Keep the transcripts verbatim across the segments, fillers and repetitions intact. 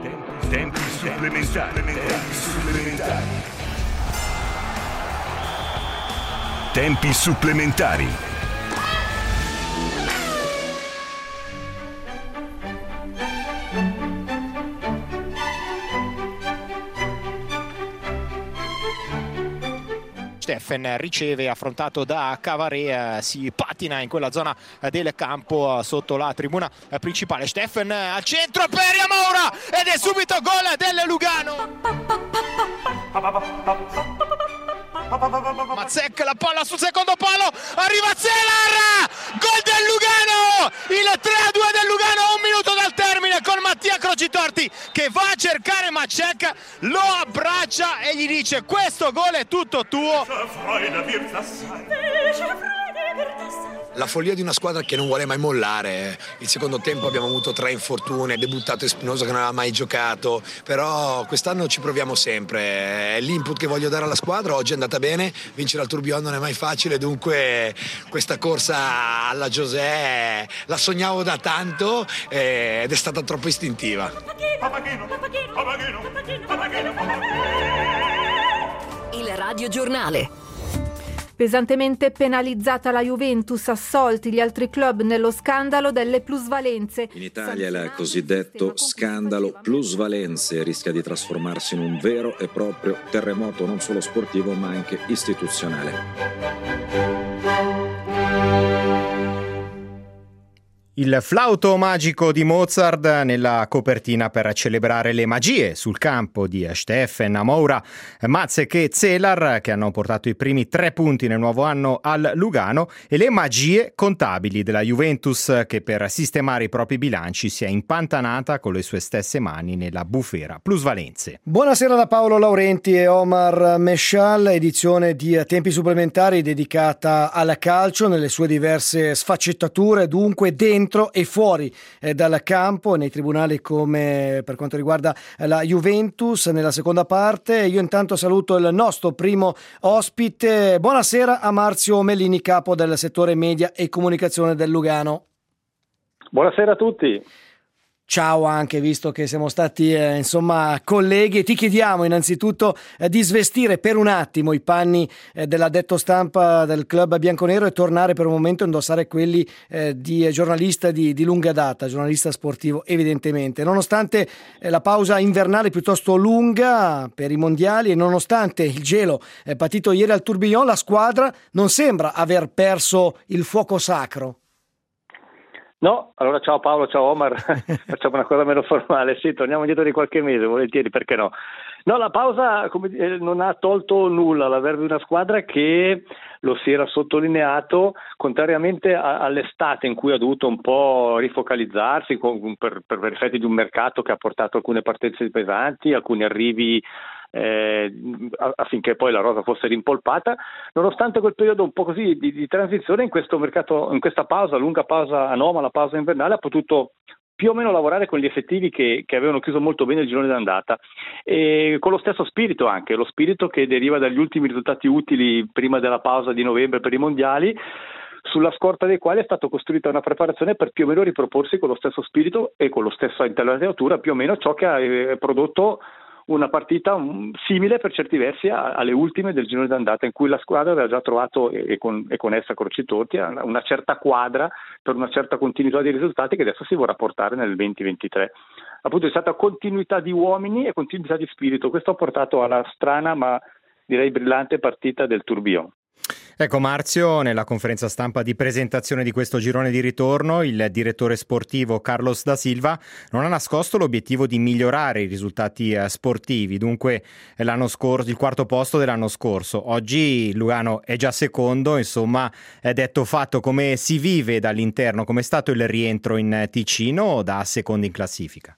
Tempi supplementari. Tempi supplementari. Tempi supplementari. Steffen riceve, affrontato da Cavaré, eh, si patina in quella zona eh, del campo eh, sotto la tribuna eh, principale. Steffen eh, al centro per Yamoura ed è subito gol del Lugano. Mazzek, la palla sul secondo palo, arriva Zeller, gol del Lugano, il tre a due del Lugano a un minuto dal termine, con Mattia Crocitorti che va a cercare Mazzek, lo abbraccia e gli dice: questo gol è tutto tuo. La follia di una squadra che non vuole mai mollare. Il secondo tempo abbiamo avuto tre infortuni, è debuttato Espinosa che non aveva mai giocato, però quest'anno ci proviamo sempre. È l'input che voglio dare alla squadra. Oggi è andata bene, vincere al Tourbillon non è mai facile, dunque questa corsa alla José la sognavo da tanto ed è stata troppo istintiva. Papageno, Papageno, Papageno, Papageno, Papageno. Il Radio Giornale. Pesantemente penalizzata la Juventus, assolti gli altri club nello scandalo delle plusvalenze. In Italia il cosiddetto scandalo plusvalenze rischia di trasformarsi in un vero e proprio terremoto non solo sportivo ma anche istituzionale. Il flauto magico di Mozart nella copertina per celebrare le magie sul campo di Steffen, Yamoura, Mazzek e Zeller, che hanno portato i primi tre punti nel nuovo anno al Lugano, e le magie contabili della Juventus, che per sistemare i propri bilanci si è impantanata con le sue stesse mani nella bufera plusvalenze. Buonasera da Paolo Laurenti e Omar Mescial, edizione di Tempi Supplementari dedicata al calcio nelle sue diverse sfaccettature, dunque dentro e fuori eh, dal campo, nei tribunali come per quanto riguarda eh, la Juventus. Nella seconda parte io intanto saluto il nostro primo ospite. Buonasera a Marzio Mellini, capo del settore media e comunicazione del Lugano. Buonasera a tutti. Ciao, anche visto che siamo stati eh, insomma colleghi, e ti chiediamo innanzitutto eh, di svestire per un attimo i panni eh, dell'addetto stampa del club bianconero e tornare per un momento a indossare quelli eh, di giornalista di, di lunga data, giornalista sportivo evidentemente. Nonostante eh, la pausa invernale piuttosto lunga per i mondiali e nonostante il gelo eh, patito ieri al Tourbillon, la squadra non sembra aver perso il fuoco sacro. No, allora ciao Paolo, ciao Omar, facciamo una cosa meno formale, sì, torniamo indietro di qualche mese, volentieri, perché no? No, la pausa come dire, non ha tolto nulla all'avere una squadra che lo si era sottolineato, contrariamente a, all'estate in cui ha dovuto un po' rifocalizzarsi con, per, per effetti di un mercato che ha portato alcune partenze pesanti, alcuni arrivi Eh, affinché poi la rosa fosse rimpolpata. Nonostante quel periodo un po' così di, di transizione, in questo mercato, in questa pausa, lunga pausa anomala, pausa invernale, ha potuto più o meno lavorare con gli effettivi che, che avevano chiuso molto bene il girone d'andata, e con lo stesso spirito, anche lo spirito che deriva dagli ultimi risultati utili prima della pausa di novembre per i mondiali, sulla scorta dei quali è stata costruita una preparazione per più o meno riproporsi con lo stesso spirito e con lo stesso intellettuatura più o meno ciò che ha eh, prodotto una partita simile per certi versi alle ultime del girone d'andata, in cui la squadra aveva già trovato, e con, e con essa Crocitorti, una certa quadra per una certa continuità di risultati che adesso si vorrà portare nel venti ventitré. Appunto è stata continuità di uomini e continuità di spirito. Questo ha portato alla strana ma direi brillante partita del Tourbillon. Ecco Marzio, nella conferenza stampa di presentazione di questo girone di ritorno, il direttore sportivo Carlos da Silva non ha nascosto l'obiettivo di migliorare i risultati sportivi, dunque l'anno scorso, il quarto posto dell'anno scorso. Oggi Lugano è già secondo, insomma è detto fatto. Come si vive dall'interno? Com'è stato il rientro in Ticino da secondo in classifica?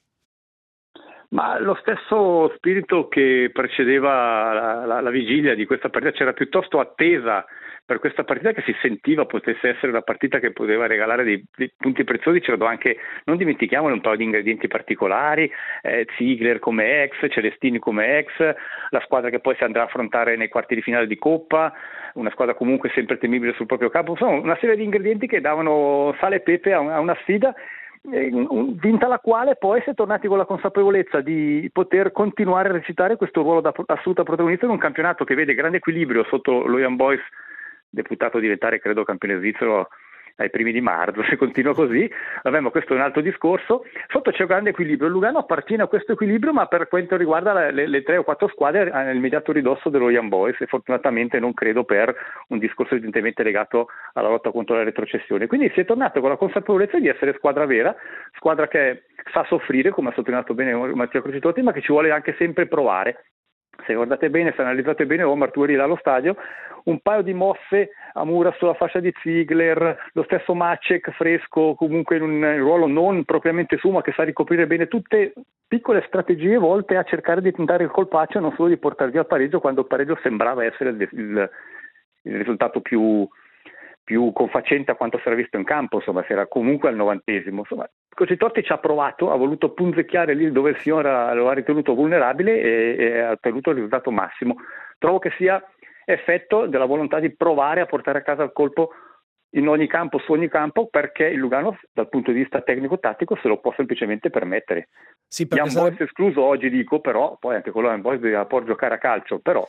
Ma lo stesso spirito che precedeva la, la, la vigilia di questa partita, c'era piuttosto attesa per questa partita che si sentiva potesse essere una partita che poteva regalare dei, dei punti preziosi. C'erano anche, non dimentichiamolo, un paio di ingredienti particolari, eh, Ziegler come ex, Celestini come ex, la squadra che poi si andrà a affrontare nei quarti di finale di Coppa, una squadra comunque sempre temibile sul proprio campo, insomma una serie di ingredienti che davano sale e pepe a una, a una sfida vinta la quale poi si è tornati con la consapevolezza di poter continuare a recitare questo ruolo da assoluta protagonista in un campionato che vede grande equilibrio sotto lo Young Boys, deputato a diventare credo campione svizzero ai primi di marzo, se continua così. Vabbè, ma questo è un altro discorso. Sotto c'è un grande equilibrio, il Lugano appartiene a questo equilibrio, ma per quanto riguarda le, le tre o quattro squadre nell'immediato ridosso dello Young Boys, e fortunatamente non credo per un discorso evidentemente legato alla lotta contro la retrocessione. Quindi si è tornato con la consapevolezza di essere squadra vera, squadra che sa soffrire, come ha sottolineato bene Mattia Crocitotti, ma che ci vuole anche sempre provare. Se guardate bene, se analizzate bene, Omar, tu eri là allo stadio, un paio di mosse a Mura sulla fascia di Ziegler, lo stesso Macek fresco, comunque in un ruolo non propriamente suo, ma che sa ricoprire bene, tutte piccole strategie volte a cercare di tentare il colpaccio, non solo di portare via il pareggio, quando il pareggio sembrava essere il, il, il risultato più, più confacente a quanto si era visto in campo, insomma, si era comunque al novantesimo. Insomma, Crocitotti ci ha provato, ha voluto punzecchiare lì dove il signore lo ha ritenuto vulnerabile e, e ha ottenuto il risultato massimo. Trovo che sia effetto della volontà di provare a portare a casa il colpo in ogni campo, su ogni campo, perché il Lugano dal punto di vista tecnico-tattico se lo può semplicemente permettere. Sì, Young sarebbe... Boys escluso oggi dico, però poi anche quello Young Boys deve pur giocare a calcio, però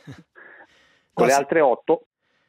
con no, le altre otto.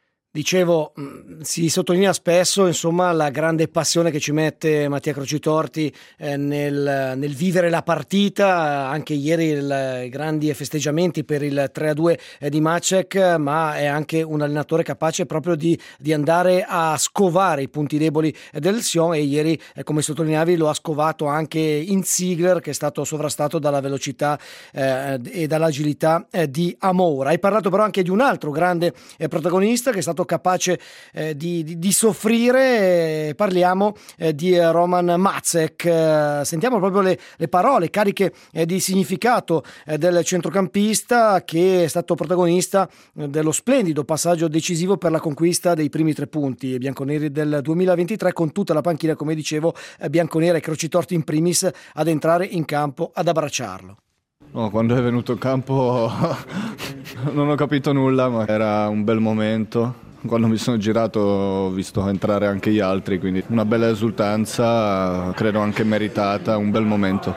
Dicevo, si sottolinea spesso insomma la grande passione che ci mette Mattia Crocitorti eh, nel, nel vivere la partita, anche ieri il, i grandi festeggiamenti per il tre a due di Macek, ma è anche un allenatore capace proprio di, di andare a scovare i punti deboli del Sion, e ieri eh, come sottolineavi lo ha scovato anche in Ziegler, che è stato sovrastato dalla velocità eh, e dall'agilità eh, di Amoura. Hai parlato però anche di un altro grande eh, protagonista che è stato capace eh, di, di, di soffrire. Eh, parliamo eh, di Roman Macek. Eh, sentiamo proprio le, le parole cariche eh, di significato eh, del centrocampista, che è stato protagonista eh, dello splendido passaggio decisivo per la conquista dei primi tre punti bianconeri del duemilaventitré, con tutta la panchina, come dicevo, eh, bianconera e Crocitorti in primis ad entrare in campo ad abbracciarlo. No, quando è venuto in campo non ho capito nulla, ma era un bel momento. Quando mi sono girato ho visto entrare anche gli altri, quindi una bella esultanza, credo anche meritata, un bel momento.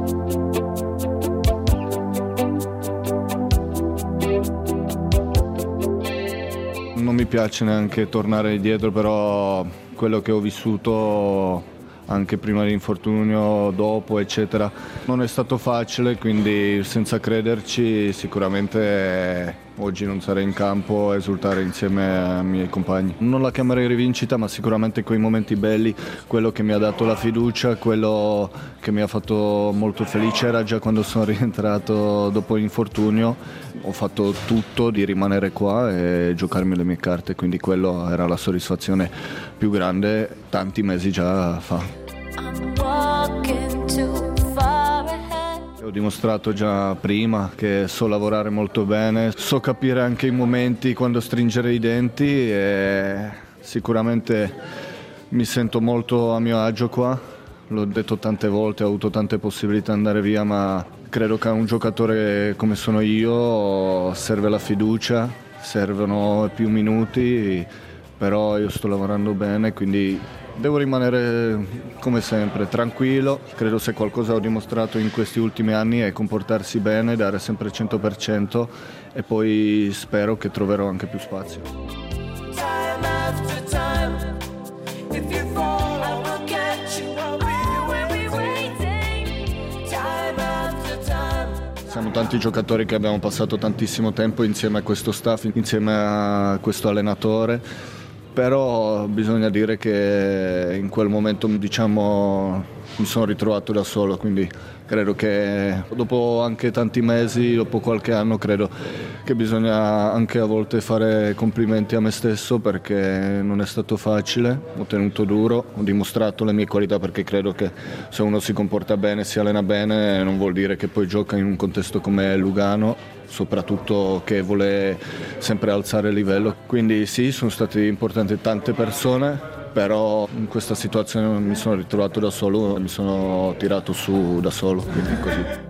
Non mi piace neanche tornare indietro, però quello che ho vissuto anche prima dell'infortunio, dopo, eccetera, non è stato facile, quindi senza crederci sicuramente oggi non sarei in campo a esultare insieme ai miei compagni. Non la chiamerei rivincita, ma sicuramente quei momenti belli, quello che mi ha dato la fiducia, quello che mi ha fatto molto felice era già quando sono rientrato dopo l'infortunio. Ho fatto tutto di rimanere qua e giocarmi le mie carte, quindi quello era la soddisfazione più grande tanti mesi già fa. Ho dimostrato già prima che so lavorare molto bene, so capire anche i momenti quando stringere i denti e sicuramente mi sento molto a mio agio qua. L'ho detto tante volte, ho avuto tante possibilità di andare via, ma credo che a un giocatore come sono io serve la fiducia, servono più minuti, però io sto lavorando bene, quindi devo rimanere come sempre tranquillo. Credo se qualcosa ho dimostrato in questi ultimi anni è comportarsi bene, dare sempre il cento per cento, e poi spero che troverò anche più spazio. Siamo tanti giocatori che abbiamo passato tantissimo tempo insieme a questo staff, insieme a questo allenatore. Però bisogna dire che in quel momento, diciamo, mi sono ritrovato da solo, quindi credo che dopo anche tanti mesi, dopo qualche anno, credo che bisogna anche a volte fare complimenti a me stesso, perché non è stato facile, ho tenuto duro, ho dimostrato le mie qualità, perché credo che se uno si comporta bene, si allena bene, non vuol dire che poi gioca in un contesto come Lugano, soprattutto che vuole sempre alzare il livello. Quindi sì, sono state importanti tante persone, però in questa situazione mi sono ritrovato da solo, mi sono tirato su da solo, quindi così.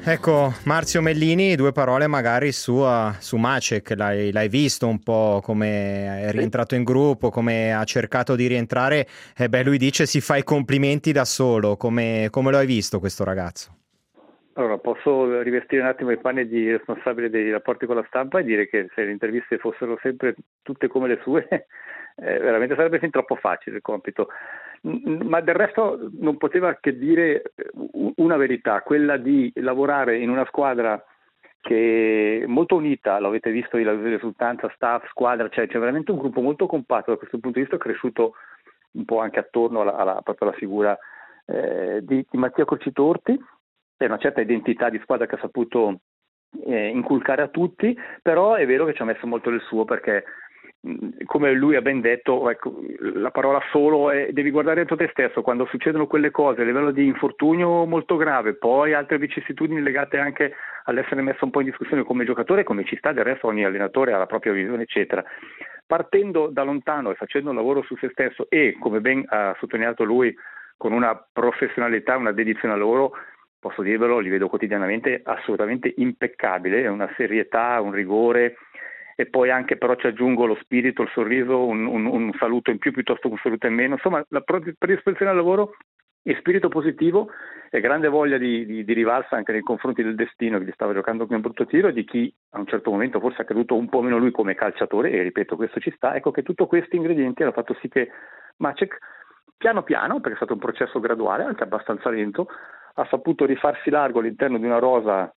Ecco, Marzio Mellini, due parole magari su, uh, su Maciek. L'hai, l'hai visto un po' come è rientrato in gruppo, come ha cercato di rientrare. E beh, lui dice si fa i complimenti da solo. Come, come lo hai visto questo ragazzo? Allora, posso rivestire un attimo i panni di responsabile dei rapporti con la stampa e dire che se le interviste fossero sempre tutte come le sue, eh, veramente sarebbe fin troppo facile il compito. Ma del resto non poteva che dire una verità, quella di lavorare in una squadra che è molto unita, l'avete visto la risultanza, staff, squadra, cioè c'è veramente un gruppo molto compatto da questo punto di vista, cresciuto un po' anche attorno alla, alla, proprio alla figura eh, di, di Mattia Crocitorti, è una certa identità di squadra che ha saputo eh, inculcare a tutti, però è vero che ci ha messo molto del suo, perché come lui ha ben detto, ecco, la parola solo è devi guardare dentro te stesso quando succedono quelle cose a livello di infortunio molto grave, poi altre vicissitudini legate anche all'essere messo un po' in discussione come giocatore, come ci sta, del resto ogni allenatore ha la propria visione eccetera, partendo da lontano e facendo un lavoro su se stesso e, come ben ha sottolineato lui, con una professionalità, una dedizione al lavoro, posso dirvelo, li vedo quotidianamente assolutamente impeccabile, è una serietà, un rigore. E poi anche però ci aggiungo lo spirito, il sorriso, un, un, un saluto in più piuttosto che un saluto in meno, insomma la predisposizione al lavoro e spirito positivo e grande voglia di, di, di rivalsa anche nei confronti del destino che gli stava giocando come un brutto tiro, di chi a un certo momento forse ha creduto un po' meno lui come calciatore, e ripeto questo ci sta, ecco che tutti questi ingredienti hanno fatto sì che Maciek piano piano, perché è stato un processo graduale anche abbastanza lento, ha saputo rifarsi largo all'interno di una rosa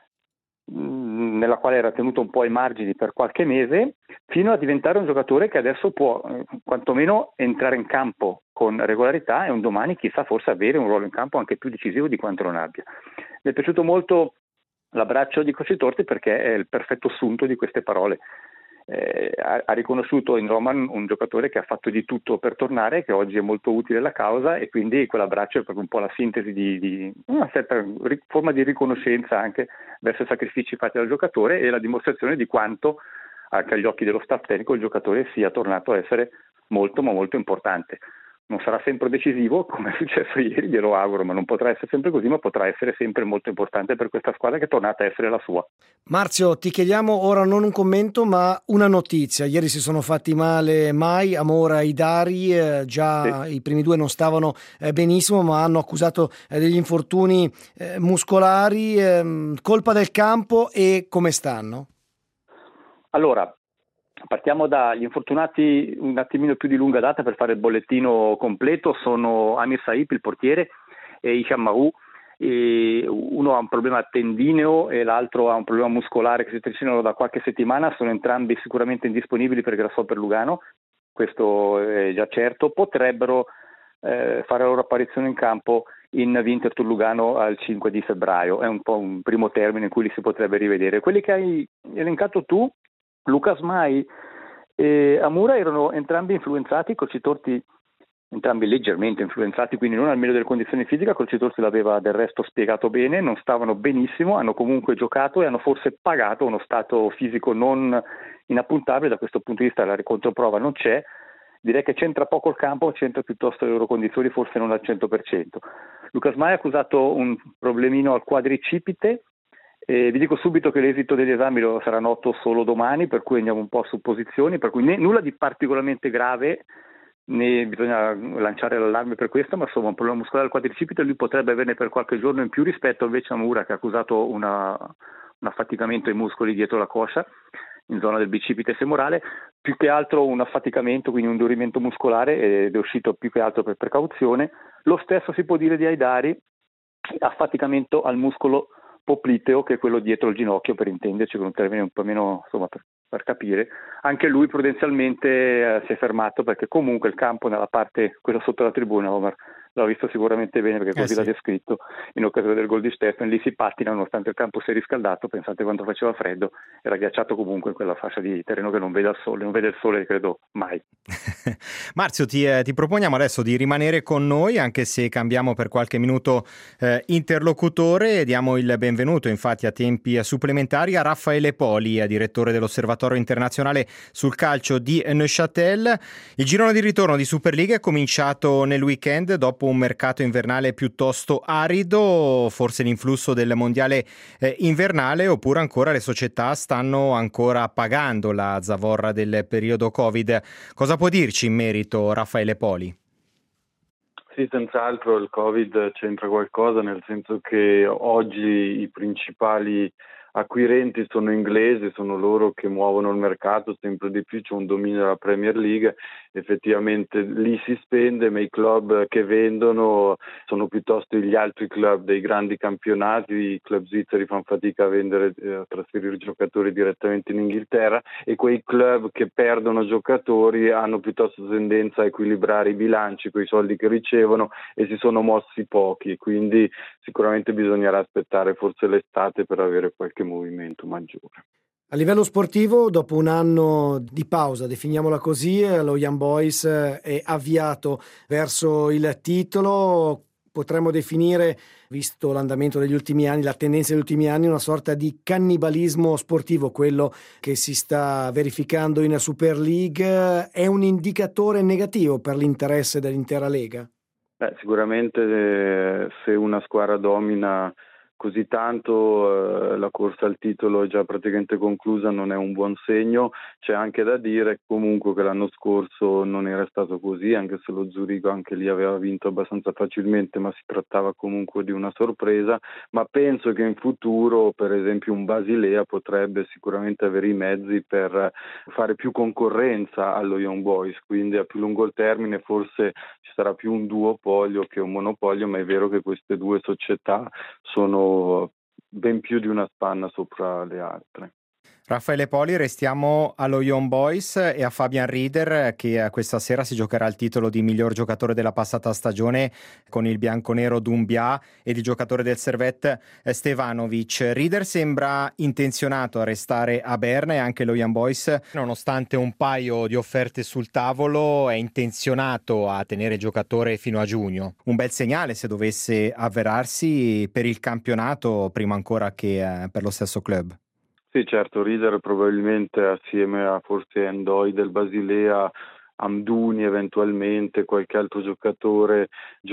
nella quale era tenuto un po' ai margini per qualche mese, fino a diventare un giocatore che adesso può eh, quantomeno entrare in campo con regolarità e un domani chissà forse avere un ruolo in campo anche più decisivo di quanto non abbia. Mi è piaciuto molto l'abbraccio di Crocitorti perché è il perfetto assunto di queste parole. Eh, ha, ha riconosciuto in Roman un giocatore che ha fatto di tutto per tornare, che oggi è molto utile alla causa, e quindi quell'abbraccio è proprio un po' la sintesi di, di una certa ri, forma di riconoscenza anche verso i sacrifici fatti dal giocatore e la dimostrazione di quanto anche agli occhi dello staff tecnico il giocatore sia tornato a essere molto ma molto importante. Non sarà sempre decisivo come è successo ieri, glielo auguro, ma non potrà essere sempre così, ma potrà essere sempre molto importante per questa squadra che è tornata a essere la sua. Marzio, ti chiediamo ora non un commento ma una notizia. Ieri si sono fatti male Mai, Amora e Idari, eh, già sì. I primi due non stavano eh, benissimo ma hanno accusato eh, degli infortuni eh, muscolari, eh, colpa del campo, e come stanno? Allora, partiamo dagli infortunati un attimino più di lunga data per fare il bollettino completo. Sono Amir Saip, il portiere, e Hicham Mahou. E uno ha un problema tendineo e l'altro ha un problema muscolare che si trascinano da qualche settimana. Sono entrambi sicuramente indisponibili per Grasshopper Lugano, questo è già certo. Potrebbero eh, fare la loro apparizione in campo in Winterthur Lugano al cinque di febbraio. È un po' un primo termine in cui li si potrebbe rivedere. Quelli che hai elencato tu, Lucas Mai e Amura, erano entrambi influenzati, Crocitorti entrambi leggermente influenzati, quindi non al meglio delle condizioni fisiche. Crocitorti l'aveva del resto spiegato bene, non stavano benissimo, hanno comunque giocato e hanno forse pagato uno stato fisico non inappuntabile. Da questo punto di vista la controprova non c'è, direi che c'entra poco il campo, c'entra piuttosto le loro condizioni, forse non al cento per cento. Lucas Mai ha accusato un problemino al quadricipite. Eh, vi dico subito che l'esito degli esami lo sarà noto solo domani, per cui andiamo un po' a supposizioni, per cui ne, nulla di particolarmente grave, né bisogna lanciare l'allarme per questo, ma insomma un problema muscolare al quadricipite lui potrebbe averne per qualche giorno in più rispetto invece a Mura, che ha accusato una, un affaticamento ai muscoli dietro la coscia in zona del bicipite femorale, più che altro un affaticamento, quindi un indurimento muscolare, ed è uscito più che altro per precauzione. Lo stesso si può dire di Aidari, affaticamento al muscolo popliteo, che è quello dietro il ginocchio, per intenderci, con un termine un po' meno, insomma, per, per capire. Anche lui prudenzialmente eh, si è fermato, perché comunque il campo nella parte, quella sotto la tribuna, Omar l'ha visto sicuramente bene, perché così eh sì. l'ha descritto in occasione del gol di Stefan, lì si pattina nonostante il campo sia riscaldato. Pensate quando faceva freddo, era ghiacciato comunque in quella fascia di terreno che non vede il sole, non vede il sole credo mai. Marzio, ti, eh, ti proponiamo adesso di rimanere con noi, anche se cambiamo per qualche minuto eh, interlocutore, e diamo il benvenuto infatti a tempi supplementari a Raffaele Poli, direttore dell'Osservatorio Internazionale sul Calcio di Neuchâtel. Il girone di ritorno di Superliga è cominciato nel weekend dopo dopo un mercato invernale piuttosto arido, forse l'influsso del mondiale eh, invernale, oppure ancora le società stanno ancora pagando la zavorra del periodo Covid. Cosa può dirci in merito Raffaele Poli? Sì, senz'altro il Covid c'entra qualcosa, nel senso che oggi i principali acquirenti sono inglesi, sono loro che muovono il mercato sempre di più, c'è un dominio della Premier League, effettivamente lì si spende, ma i club che vendono sono piuttosto gli altri club dei grandi campionati, i club svizzeri fanno fatica a vendere, a trasferire giocatori direttamente in Inghilterra, e quei club che perdono giocatori hanno piuttosto tendenza a equilibrare i bilanci con i soldi che ricevono e si sono mossi pochi, quindi sicuramente bisognerà aspettare forse l'estate per avere qualche movimento maggiore. A livello sportivo, dopo un anno di pausa, definiamola così, lo Young Boys è avviato verso il titolo. Potremmo definire, visto l'andamento degli ultimi anni, la tendenza degli ultimi anni, una sorta di cannibalismo sportivo, quello che si sta verificando in Super League. È un indicatore negativo per l'interesse dell'intera Lega? Beh, sicuramente eh, se una squadra domina così tanto, eh, la corsa al titolo è già praticamente conclusa, non è un buon segno. C'è anche da dire comunque che l'anno scorso non era stato così, anche se lo Zurigo anche lì aveva vinto abbastanza facilmente, ma si trattava comunque di una sorpresa. Ma penso che in futuro, per esempio, un Basilea potrebbe sicuramente avere i mezzi per fare più concorrenza allo Young Boys, quindi a più lungo termine forse ci sarà più un duopolio che un monopolio, ma è vero che queste due società sono ben più di una spanna sopra le altre. Raffaele Poli, restiamo allo Young Boys e a Fabian Rieder, che questa sera si giocherà il titolo di miglior giocatore della passata stagione con il bianconero Doumbia e il giocatore del Servette Stevanovic. Rieder sembra intenzionato a restare a Berna e anche lo Young Boys, nonostante un paio di offerte sul tavolo, è intenzionato a tenere il giocatore fino a giugno. Un bel segnale se dovesse avverarsi per il campionato prima ancora che per lo stesso club. Sì, certo, Rieder probabilmente assieme a forse Endoi del Basilea, Amdouni eventualmente, qualche altro giocatore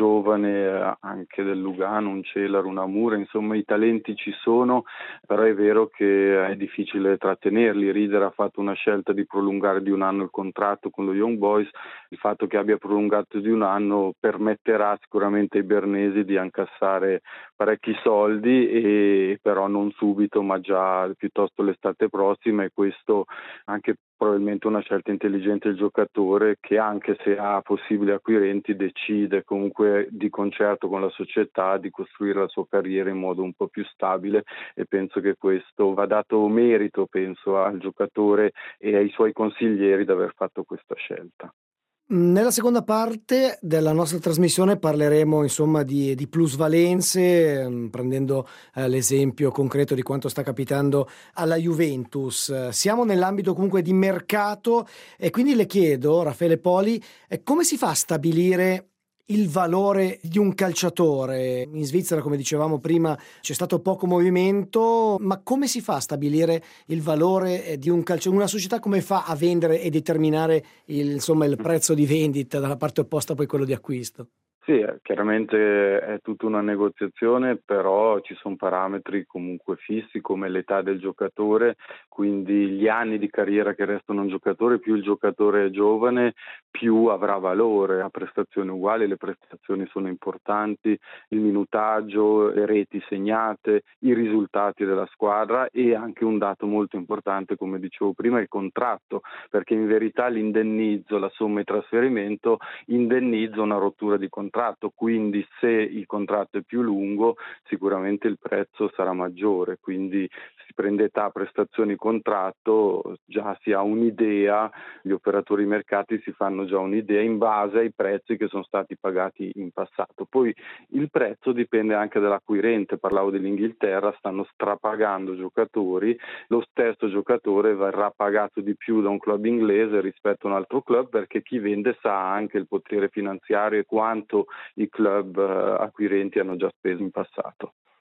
giovane anche del Lugano, un Celar, un Amura, insomma i talenti ci sono, però è vero che è difficile trattenerli. Rieder ha fatto una scelta di prolungare di un anno il contratto con lo Young Boys, il fatto che abbia prolungato di un anno permetterà sicuramente ai bernesi di incassare parecchi soldi, e però non subito ma già piuttosto l'estate prossima, e questo anche probabilmente una scelta intelligente del giocatore, che anche se ha possibili acquirenti decide comunque di concerto con la società di costruire la sua carriera in modo un po' più stabile, e penso che questo va dato merito penso al giocatore e ai suoi consiglieri di aver fatto questa scelta. Nella seconda parte della nostra trasmissione parleremo insomma di, di plusvalenze, prendendo eh, l'esempio concreto di quanto sta capitando alla Juventus. Siamo nell'ambito comunque di mercato e quindi le chiedo, Raffaele Poli, eh, come si fa a stabilire il valore di un calciatore? In Svizzera, come dicevamo prima, c'è stato poco movimento, ma come si fa a stabilire il valore di un calciatore? Una società come fa a vendere e determinare il, insomma, il prezzo di vendita dalla parte opposta poi quello di acquisto? Sì, chiaramente è tutta una negoziazione, però ci sono parametri comunque fissi come l'età del giocatore, quindi gli anni di carriera che restano un giocatore, più il giocatore è giovane, più avrà valore, a prestazioni uguali, le prestazioni sono importanti, il minutaggio, le reti segnate, i risultati della squadra, e anche un dato molto importante, come dicevo prima, il contratto, perché in verità l'indennizzo, la somma di trasferimento indennizza una rottura di contratto. Quindi se il contratto è più lungo sicuramente il prezzo sarà maggiore, quindi si prende età, prestazioni, contratto, già si ha un'idea, gli operatori mercati si fanno già un'idea in base ai prezzi che sono stati pagati in passato. Poi il prezzo dipende anche dall'acquirente, parlavo dell'Inghilterra, stanno strapagando giocatori, lo stesso giocatore verrà pagato di più da un club inglese rispetto a un altro club, perché chi vende sa anche il potere finanziario e quanto i club acquirenti hanno già speso in passato.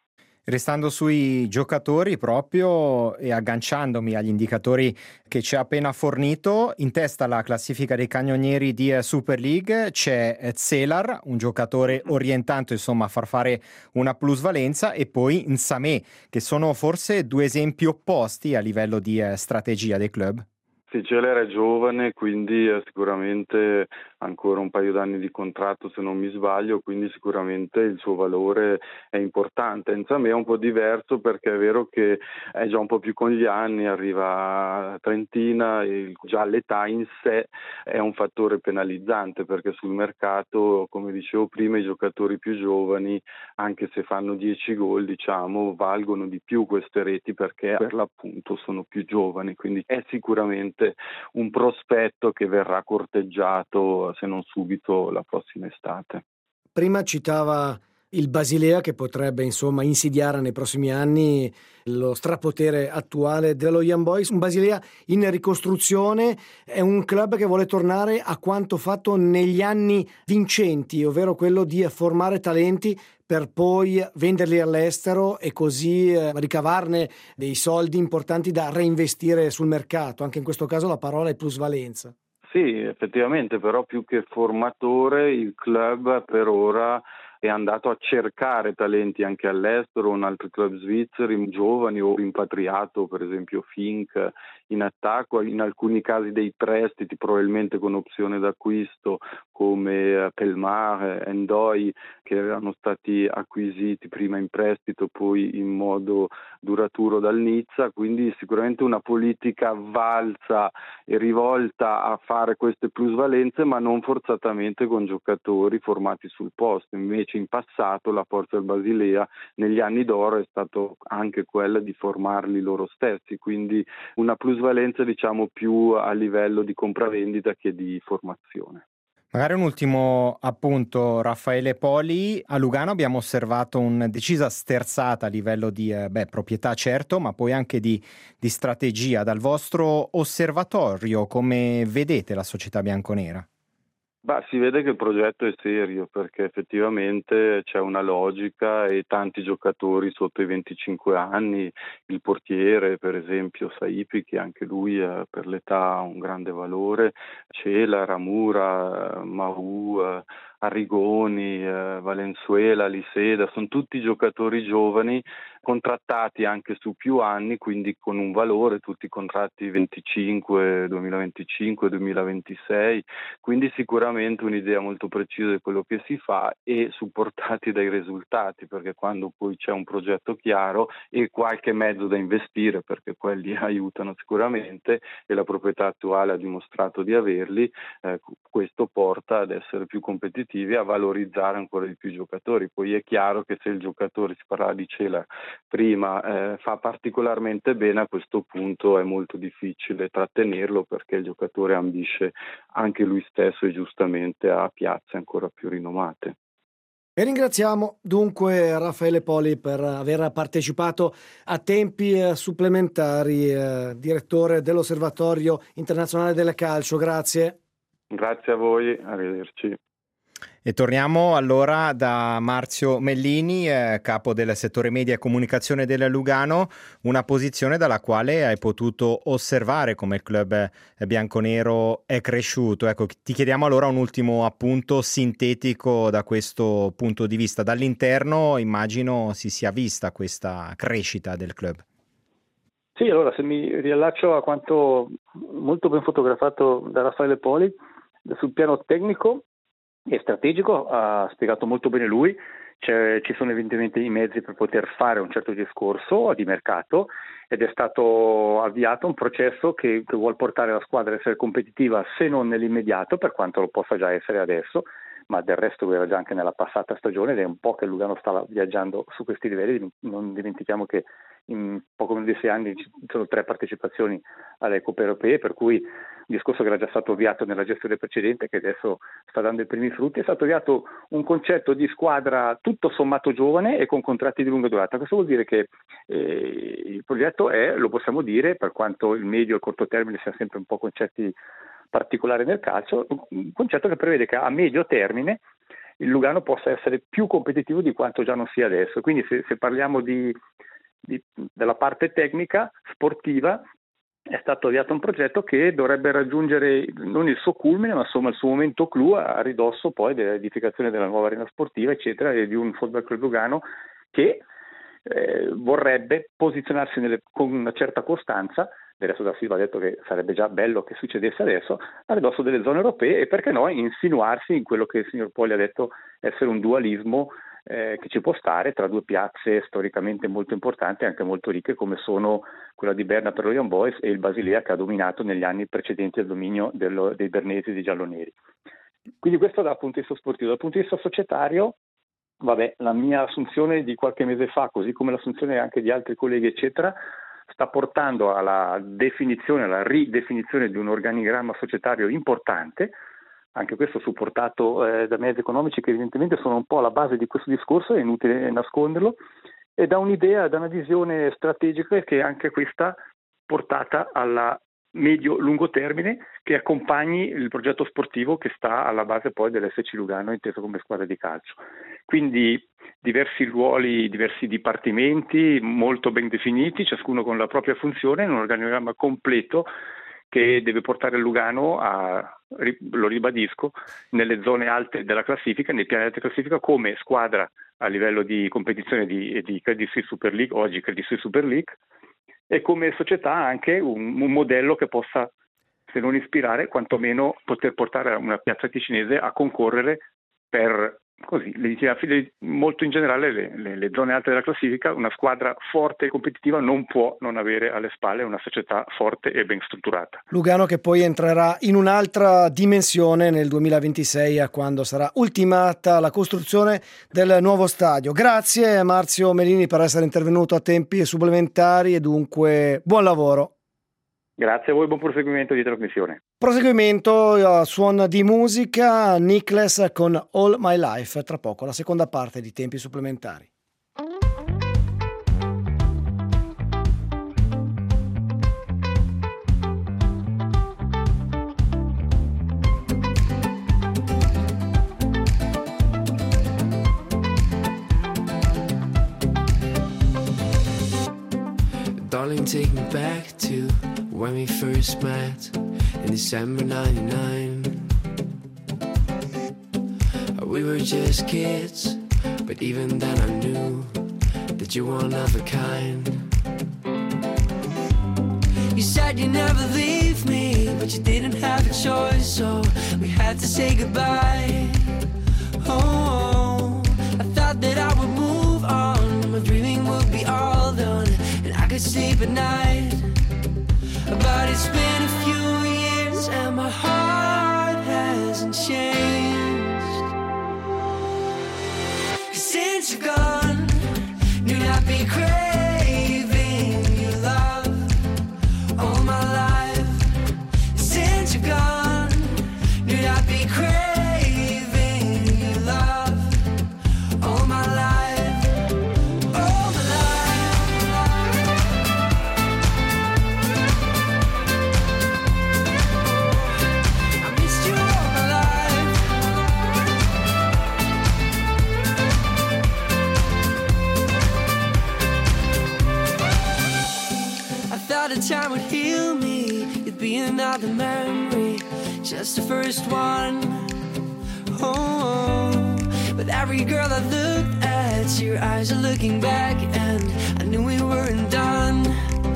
Restando sui giocatori proprio e agganciandomi agli indicatori che ci ha appena fornito, in testa alla classifica dei cannonieri di Super League c'è Zelar, un giocatore orientato insomma a far fare una plusvalenza, e poi Nsamé, che sono forse due esempi opposti a livello di strategia dei club. Sì, Zelar è giovane, quindi è sicuramente ancora un paio d'anni di contratto se non mi sbaglio, quindi sicuramente il suo valore è importante. Nsamé è un po' diverso perché è vero che è già un po' più con gli anni, arriva a trentina e già l'età in sé è un fattore penalizzante, perché sul mercato, come dicevo prima, i giocatori più giovani, anche se fanno dieci gol, diciamo, valgono di più queste reti perché per l'appunto sono più giovani, quindi è sicuramente un prospetto che verrà corteggiato se non subito la prossima estate. Prima citava il Basilea che potrebbe insomma insidiare nei prossimi anni lo strapotere attuale dello Young Boys. Un Basilea in ricostruzione, è un club che vuole tornare a quanto fatto negli anni vincenti, ovvero quello di formare talenti per poi venderli all'estero e così ricavarne dei soldi importanti da reinvestire sul mercato. Anche in questo caso la parola è plusvalenza. Sì, effettivamente, però più che formatore il club per ora è andato a cercare talenti anche all'estero, in altri club svizzeri, giovani o rimpatriato, per esempio Fink in attacco, in alcuni casi dei prestiti probabilmente con opzione d'acquisto come Pelmar, Endoi, che erano stati acquisiti prima in prestito poi in modo duraturo dal Nizza, quindi sicuramente una politica valsa e rivolta a fare queste plusvalenze, ma non forzatamente con giocatori formati sul posto. Invece in passato la forza del Basilea negli anni d'oro è stato anche quella di formarli loro stessi, quindi una plusvalenza diciamo più a livello di compravendita che di formazione. Magari un ultimo appunto, Raffaele Poli. A Lugano abbiamo osservato una decisa sterzata a livello di eh, beh, proprietà certo, ma poi anche di, di strategia. Dal vostro osservatorio, come vedete la società bianconera? Bah, si vede che il progetto è serio perché effettivamente c'è una logica e tanti giocatori sotto i venticinque anni, il portiere per esempio Saipi, che anche lui eh, per l'età ha un grande valore, Cela, Ramura, Mahu, eh, Arrigoni, eh, Valenzuela, Liseda, sono tutti giocatori giovani contrattati anche su più anni, quindi con un valore, tutti contratti venticinque, duemilaventicinque, duemilaventisei, quindi sicuramente un'idea molto precisa di quello che si fa e supportati dai risultati, perché quando poi c'è un progetto chiaro e qualche mezzo da investire, perché quelli aiutano sicuramente e la proprietà attuale ha dimostrato di averli, eh, questo porta ad essere più competitivi, a valorizzare ancora di più i giocatori. Poi è chiaro che se il giocatore, si parlava di Cela prima, eh, fa particolarmente bene, a questo punto è molto difficile trattenerlo perché il giocatore ambisce anche lui stesso e giustamente a piazze ancora più rinomate. E ringraziamo dunque Raffaele Poli per aver partecipato a Tempi Supplementari, eh, direttore dell'Osservatorio Internazionale del Calcio. Grazie. Grazie a voi, arrivederci. E torniamo allora da Marzio Mellini, eh, capo del settore media e comunicazione del Lugano, una posizione dalla quale hai potuto osservare come il club bianconero è cresciuto. Ecco, ti chiediamo allora un ultimo appunto sintetico da questo punto di vista. Dall'interno immagino si sia vista questa crescita del club. Sì, allora se mi riallaccio a quanto molto ben fotografato da Raffaele Poli, sul piano tecnico e strategico ha spiegato molto bene lui. C'è, ci sono evidentemente i mezzi per poter fare un certo discorso di mercato ed è stato avviato un processo che, che vuol portare la squadra a essere competitiva, se non nell'immediato, per quanto lo possa già essere adesso, ma del resto lo era già anche nella passata stagione ed è un po' che il Lugano stava viaggiando su questi livelli. Non dimentichiamo che in poco meno di sei anni ci sono tre partecipazioni alle Coppe Europee, per cui il discorso che era già stato avviato nella gestione precedente, che adesso sta dando i primi frutti, è stato avviato un concetto di squadra tutto sommato giovane e con contratti di lunga durata. Questo vuol dire che eh, il progetto è, lo possiamo dire, per quanto il medio e il corto termine siano sempre un po' concetti particolari nel calcio, un concetto che prevede che a medio termine il Lugano possa essere più competitivo di quanto già non sia adesso. Quindi se, se parliamo di, di, della parte tecnica, sportiva, è stato avviato un progetto che dovrebbe raggiungere non il suo culmine, ma insomma il suo momento clou a ridosso poi dell'edificazione della nuova arena sportiva, eccetera, e di un Football Club Lugano che eh, vorrebbe posizionarsi nelle, con una certa costanza. Adesso da Silva ha detto che sarebbe già bello che succedesse adesso, a ridosso delle zone europee, e perché no insinuarsi in quello che il signor Poli ha detto essere un dualismo eh, che ci può stare tra due piazze storicamente molto importanti e anche molto ricche, come sono quella di Berna per lo Young Boys e il Basilea, che ha dominato negli anni precedenti il dominio dello, dei bernesi e dei gialloneri. Quindi questo dal punto di vista sportivo. Dal punto di vista societario, vabbè, la mia assunzione di qualche mese fa, così come l'assunzione anche di altri colleghi eccetera, sta portando alla definizione, alla ridefinizione di un organigramma societario importante, anche questo supportato eh, da mezzi economici che evidentemente sono un po' alla base di questo discorso, è inutile nasconderlo, e da un'idea, da una visione strategica che è anche questa portata alla medio-lungo termine, che accompagni il progetto sportivo che sta alla base poi dell'S C Lugano inteso come squadra di calcio. Quindi diversi ruoli, diversi dipartimenti molto ben definiti, ciascuno con la propria funzione, in un organigramma completo che deve portare Lugano a, lo ribadisco, nelle zone alte della classifica, nei piani alti della classifica, come squadra a livello di competizione di, di Credit Suisse Super League, oggi Credit Suisse Super League, e come società anche un, un modello che possa, se non ispirare, quantomeno poter portare una piazza ticinese a concorrere per, così, le, molto in generale le, le, le zone alte della classifica. Una squadra forte e competitiva non può non avere alle spalle una società forte e ben strutturata. Lugano che poi entrerà in un'altra dimensione nel duemilaventisei, a quando sarà ultimata la costruzione del nuovo stadio. Grazie Marzio Melini per essere intervenuto a tempi supplementari e dunque buon lavoro. Grazie a voi, buon proseguimento di trasmissione. Proseguimento a suon di musica, Nicholas con All My Life, tra poco la seconda parte di Tempi Supplementari. Darling, take me back to when we first met in December ninety-nine. We were just kids, but even then I knew that you were one of a kind. You said you'd never leave me, but you didn't have a choice, so we had to say goodbye. Oh, I thought that I would move on, my dreaming would be all done, and I could sleep at night. But it's been a few years and my heart hasn't changed. Since you're gone, knew I'd be craving your love all my life. Since you're gone, knew I'd be craving your love all my life. Time would heal me, it'd be another memory, just the first one. Oh, but every girl I looked at, your eyes are looking back, and I knew we weren't done.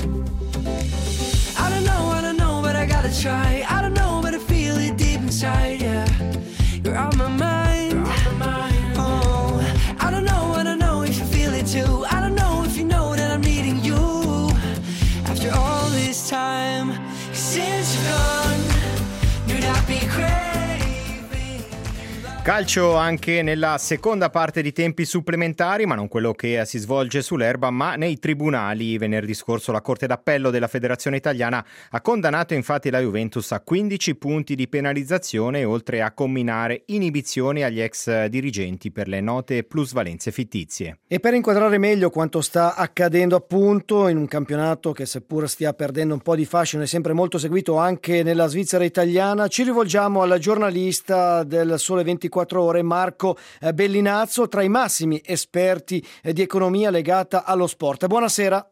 I don't know, I don't know, but I gotta try. I don't know, but I feel it deep inside, yeah. You're on my mind, You're on my mind. Oh, I don't know, I don't know if you feel it too. I don't know if you know that I'm needing you. After all this time, since you're gone, you'd not be craving. Calcio anche nella seconda parte di Tempi Supplementari, ma non quello che si svolge sull'erba, ma nei tribunali. Venerdì scorso la Corte d'Appello della Federazione Italiana ha condannato infatti la Juventus a quindici punti di penalizzazione, oltre a comminare inibizioni agli ex dirigenti per le note plusvalenze fittizie. E per inquadrare meglio quanto sta accadendo appunto in un campionato che, seppur stia perdendo un po' di fascino, è sempre molto seguito anche nella Svizzera italiana, ci rivolgiamo alla giornalista del Sole ventiquattro ventiquattro ore, Marco Bellinazzo, tra i massimi esperti di economia legata allo sport. Buonasera.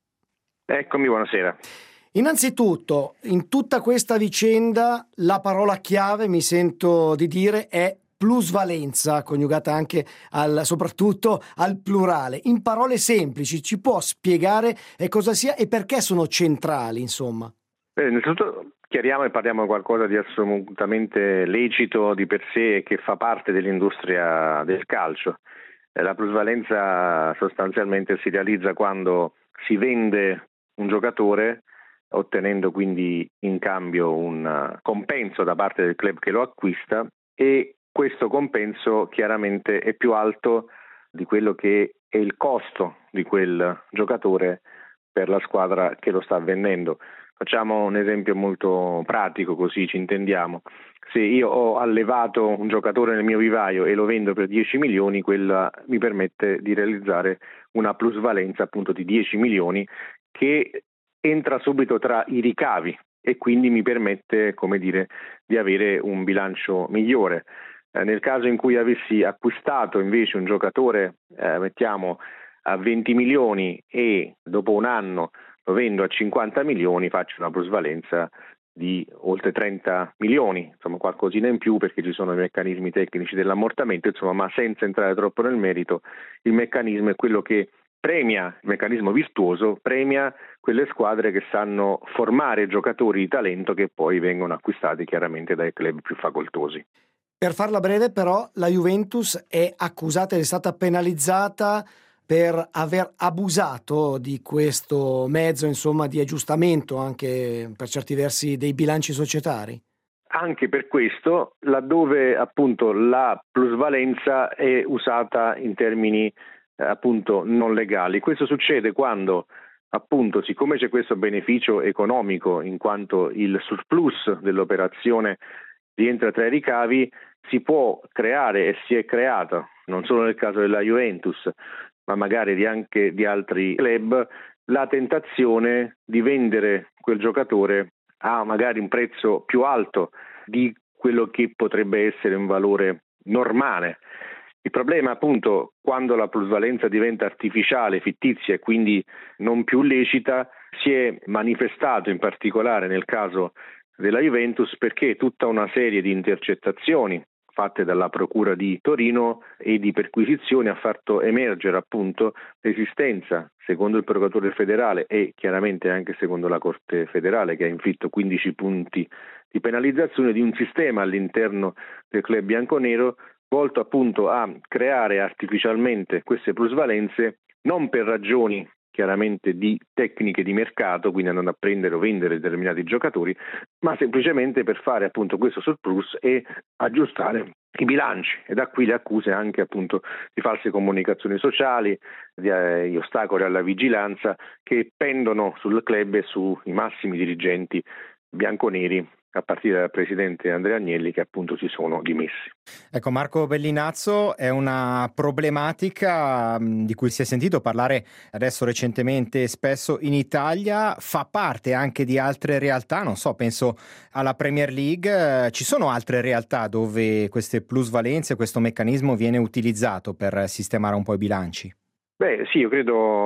Eccomi, buonasera. Innanzitutto, in tutta questa vicenda, la parola chiave, mi sento di dire, è plusvalenza, coniugata anche al, soprattutto al plurale. In parole semplici, ci può spiegare cosa sia e perché sono centrali, insomma? Beh, innanzitutto chiariamo e parliamo di qualcosa di assolutamente lecito di per sé e che fa parte dell'industria del calcio. La plusvalenza sostanzialmente si realizza quando si vende un giocatore, ottenendo quindi in cambio un compenso da parte del club che lo acquista, e questo compenso chiaramente è più alto di quello che è il costo di quel giocatore per la squadra che lo sta vendendo. Facciamo un esempio molto pratico, così ci intendiamo. Se io ho allevato un giocatore nel mio vivaio e lo vendo per dieci milioni, quella mi permette di realizzare una plusvalenza appunto di dieci milioni che entra subito tra i ricavi e quindi mi permette, come dire, di avere un bilancio migliore. Eh, nel caso in cui avessi acquistato invece un giocatore, eh, mettiamo a venti milioni e dopo un anno lo vendo a cinquanta milioni, faccio una plusvalenza di oltre trenta milioni, insomma qualcosina in più perché ci sono i meccanismi tecnici dell'ammortamento, insomma, ma senza entrare troppo nel merito, il meccanismo è quello che premia, il meccanismo virtuoso, premia quelle squadre che sanno formare giocatori di talento che poi vengono acquistati chiaramente dai club più facoltosi. Per farla breve però, la Juventus è accusata ed è stata penalizzata per aver abusato di questo mezzo, insomma, di aggiustamento anche per certi versi dei bilanci societari? Anche per questo, laddove appunto la plusvalenza è usata in termini eh, appunto non legali. Questo succede quando appunto, siccome c'è questo beneficio economico in quanto il surplus dell'operazione rientra tra i ricavi, si può creare e si è creata, non solo nel caso della Juventus, ma magari di anche di altri club, la tentazione di vendere quel giocatore a magari un prezzo più alto di quello che potrebbe essere un valore normale. Il problema appunto quando la plusvalenza diventa artificiale, fittizia e quindi non più lecita, si è manifestato in particolare nel caso della Juventus perché tutta una serie di intercettazioni fatte dalla Procura di Torino e di perquisizioni ha fatto emergere appunto l'esistenza, secondo il procuratore federale e chiaramente anche secondo la Corte federale che ha inflitto quindici punti di penalizzazione, di un sistema all'interno del club bianconero volto appunto a creare artificialmente queste plusvalenze non per ragioni chiaramente di tecniche di mercato, quindi andando a prendere o vendere determinati giocatori, ma semplicemente per fare appunto questo surplus e aggiustare i bilanci, e da qui le accuse anche appunto di false comunicazioni sociali, di eh, ostacoli alla vigilanza che pendono sul club e sui massimi dirigenti bianconeri a partire dal presidente Andrea Agnelli che appunto si sono dimessi. Ecco, Marco Bellinazzo, è una problematica di cui si è sentito parlare adesso recentemente spesso in Italia, fa parte anche di altre realtà, non so, penso alla Premier League, ci sono altre realtà dove queste plusvalenze, questo meccanismo viene utilizzato per sistemare un po' i bilanci? Beh sì, io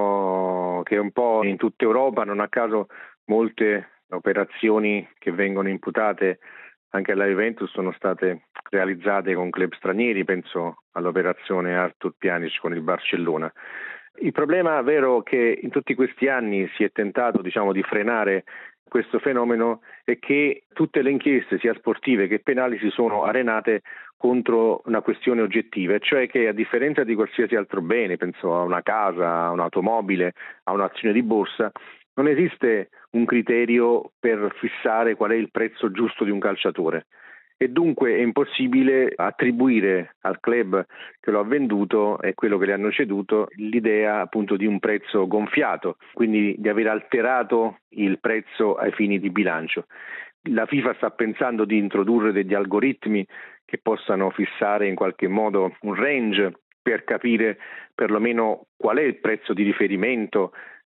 credo che un po' in tutta Europa, non a caso molte operazioni che vengono imputate anche alla Juventus sono state realizzate con club stranieri, penso all'operazione Artur Pjanic con il Barcellona. Il problema vero che in tutti questi anni si è tentato, diciamo, di frenare questo fenomeno è che tutte le inchieste, sia sportive che penali, si sono arenate contro una questione oggettiva, cioè che a differenza di qualsiasi altro bene, penso a una casa, a un'automobile, a un'azione di borsa, non esiste un criterio per fissare qual è il prezzo giusto di un calciatore e dunque è impossibile attribuire al club che lo ha venduto e quello che le hanno ceduto l'idea appunto di un prezzo gonfiato, quindi di aver alterato il prezzo ai fini di bilancio. La FIFA sta pensando di introdurre degli algoritmi che possano fissare in qualche modo un range per capire perlomeno qual è il prezzo di riferimento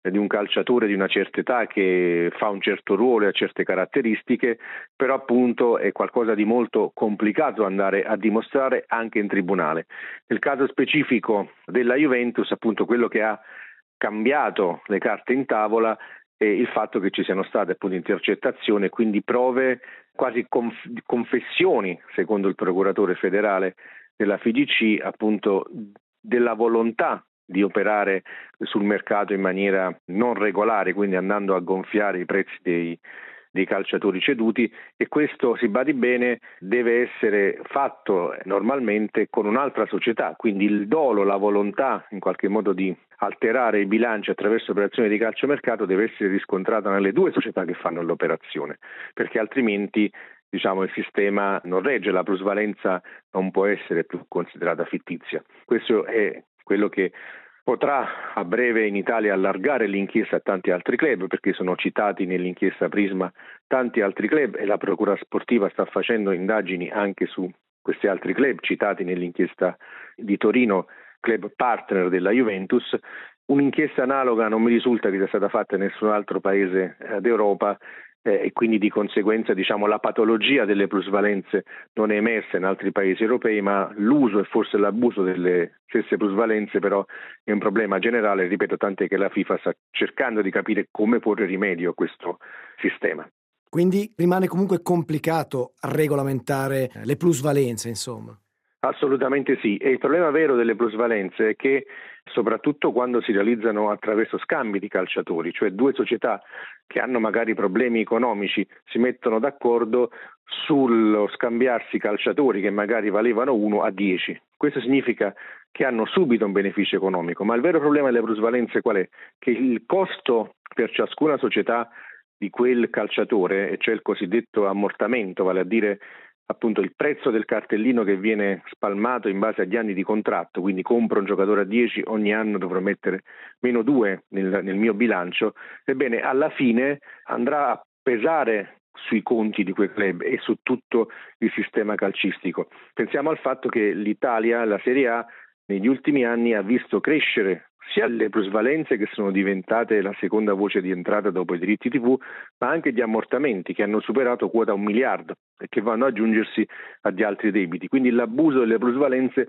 di un calciatore di una certa età che fa un certo ruolo e ha certe caratteristiche, però appunto è qualcosa di molto complicato andare a dimostrare anche in tribunale. Nel caso specifico della Juventus, appunto, quello che ha cambiato le carte in tavola è il fatto che ci siano state appunto intercettazioni e quindi prove, quasi conf- confessioni, secondo il procuratore federale della F I G C, appunto della volontà di operare sul mercato in maniera non regolare, quindi andando a gonfiare i prezzi dei, dei calciatori ceduti, e questo, si badi bene, deve essere fatto normalmente con un'altra società, quindi il dolo, la volontà in qualche modo di alterare i bilanci attraverso operazioni di calciomercato deve essere riscontrata nelle due società che fanno l'operazione, perché altrimenti diciamo il sistema non regge, la plusvalenza non può essere più considerata fittizia. Questo è quello che potrà a breve in Italia allargare l'inchiesta a tanti altri club, perché sono citati nell'inchiesta Prisma tanti altri club e la Procura Sportiva sta facendo indagini anche su questi altri club citati nell'inchiesta di Torino, club partner della Juventus. Un'inchiesta analoga non mi risulta che sia stata fatta in nessun altro paese eh, d'Europa eh, e quindi di conseguenza diciamo la patologia delle plusvalenze non è emersa in altri paesi europei, ma l'uso e forse l'abuso delle stesse plusvalenze però è un problema generale, ripeto, tant'è che la FIFA sta cercando di capire come porre rimedio a questo sistema. Quindi rimane comunque complicato regolamentare le plusvalenze, insomma. Assolutamente sì, e il problema vero delle plusvalenze è che soprattutto quando si realizzano attraverso scambi di calciatori, cioè due società che hanno magari problemi economici si mettono d'accordo sullo scambiarsi calciatori che magari valevano uno a dieci. Questo significa che hanno subito un beneficio economico, ma il vero problema delle plusvalenze qual è? Che il costo per ciascuna società di quel calciatore, e cioè il cosiddetto ammortamento, vale a dire appunto il prezzo del cartellino che viene spalmato in base agli anni di contratto, quindi compro un giocatore a dieci, ogni anno dovrò mettere meno due nel, nel mio bilancio, ebbene alla fine andrà a pesare sui conti di quel club e su tutto il sistema calcistico. Pensiamo al fatto che l'Italia, la Serie A, negli ultimi anni ha visto crescere sia le plusvalenze che sono diventate la seconda voce di entrata dopo i diritti tivù, ma anche gli ammortamenti che hanno superato quota un miliardo e che vanno ad aggiungersi agli altri debiti. Quindi l'abuso delle plusvalenze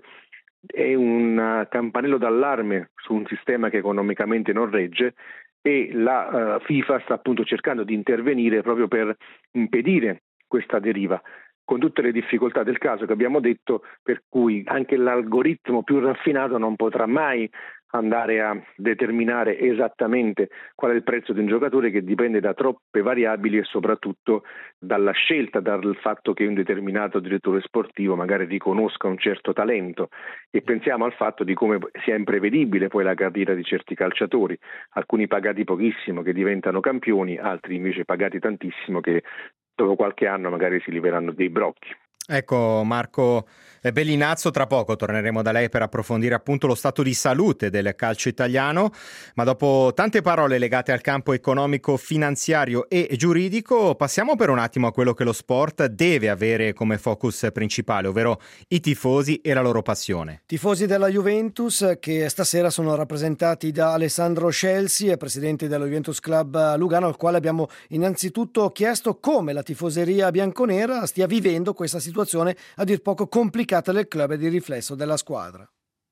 è un campanello d'allarme su un sistema che economicamente non regge e la uh, FIFA sta appunto cercando di intervenire proprio per impedire questa deriva, con tutte le difficoltà del caso che abbiamo detto, per cui anche l'algoritmo più raffinato non potrà mai andare a determinare esattamente qual è il prezzo di un giocatore, che dipende da troppe variabili e soprattutto dalla scelta, dal fatto che un determinato direttore sportivo magari riconosca un certo talento, e pensiamo al fatto di come sia imprevedibile poi la carriera di certi calciatori, alcuni pagati pochissimo che diventano campioni, altri invece pagati tantissimo che dopo qualche anno magari si liveranno dei brocchi. Ecco Marco Bellinazzo, tra poco torneremo da lei per approfondire appunto lo stato di salute del calcio italiano, ma dopo tante parole legate al campo economico, finanziario e giuridico passiamo per un attimo a quello che lo sport deve avere come focus principale, ovvero i tifosi e la loro passione. Tifosi della Juventus che stasera sono rappresentati da Alessandro Scelsi, presidente dello Juventus Club Lugano, al quale abbiamo innanzitutto chiesto come la tifoseria bianconera stia vivendo questa situazione a dir poco complicata del club e di riflesso della squadra.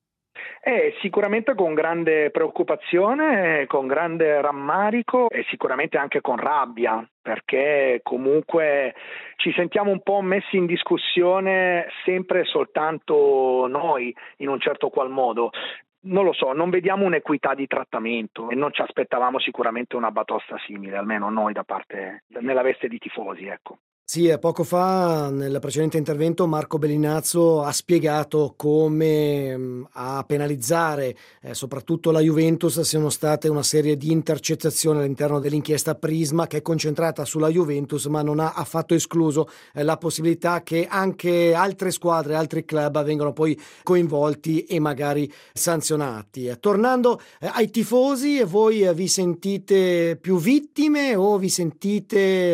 Eh, sicuramente con grande preoccupazione, con grande rammarico e sicuramente anche con rabbia, perché comunque ci sentiamo un po' messi in discussione sempre soltanto noi in un certo qual modo. Non lo so, non vediamo un'equità di trattamento e non ci aspettavamo sicuramente una batosta simile, almeno noi da parte, nella veste di tifosi, ecco. Sì, poco fa nel precedente intervento Marco Bellinazzo ha spiegato come a penalizzare eh, soprattutto la Juventus siano state una serie di intercettazioni all'interno dell'inchiesta Prisma, che è concentrata sulla Juventus ma non ha affatto escluso eh, la possibilità che anche altre squadre, altri club vengano poi coinvolti e magari sanzionati. Eh, tornando eh, ai tifosi, voi eh, vi sentite più vittime o vi sentite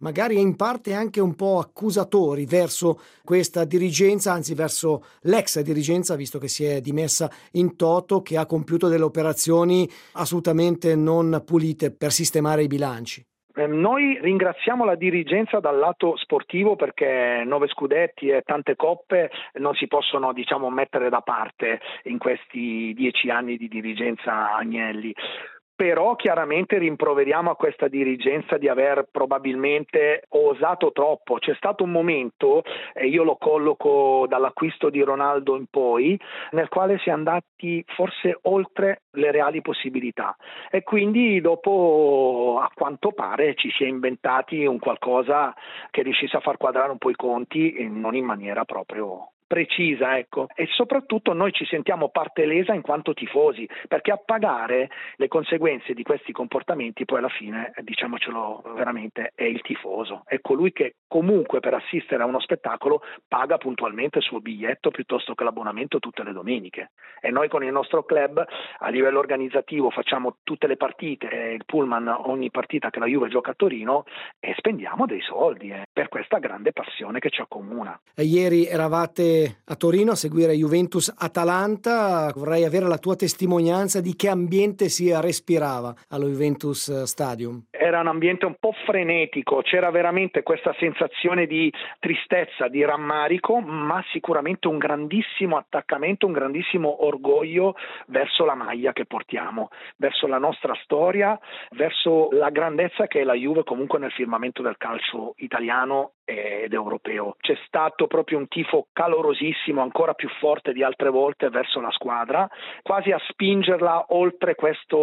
magari in parte anche un po' accusatori verso questa dirigenza, anzi verso l'ex dirigenza, visto che si è dimessa in toto, che ha compiuto delle operazioni assolutamente non pulite per sistemare i bilanci. Noi ringraziamo la dirigenza dal lato sportivo, perché nove scudetti e tante coppe non si possono, diciamo, mettere da parte in questi dieci anni di dirigenza Agnelli. Però chiaramente rimproveriamo a questa dirigenza di aver probabilmente osato troppo. C'è stato un momento, e io lo colloco dall'acquisto di Ronaldo in poi, nel quale si è andati forse oltre le reali possibilità, e quindi dopo, a quanto pare, ci si è inventati un qualcosa che riuscisse a far quadrare un po' i conti, e non in maniera proprio precisa, ecco. E soprattutto noi ci sentiamo parte lesa in quanto tifosi, perché a pagare le conseguenze di questi comportamenti poi alla fine, diciamocelo veramente, è il tifoso, è colui che comunque per assistere a uno spettacolo paga puntualmente il suo biglietto piuttosto che l'abbonamento tutte le domeniche. E noi con il nostro club a livello organizzativo facciamo tutte le partite, il pullman ogni partita che la Juve gioca a Torino, e spendiamo dei soldi eh, per questa grande passione che ci accomuna. E ieri eravate a Torino a seguire Juventus-Atalanta. Vorrei avere la tua testimonianza di che ambiente si respirava allo Juventus Stadium. Era un ambiente un po' frenetico, c'era veramente questa sensazione di tristezza, di rammarico, ma sicuramente un grandissimo attaccamento, un grandissimo orgoglio verso la maglia che portiamo, verso la nostra storia, verso la grandezza che è la Juve comunque nel firmamento del calcio italiano ed europeo. C'è stato proprio un tifo calorosissimo, ancora più forte di altre volte, verso la squadra, quasi a spingerla oltre questo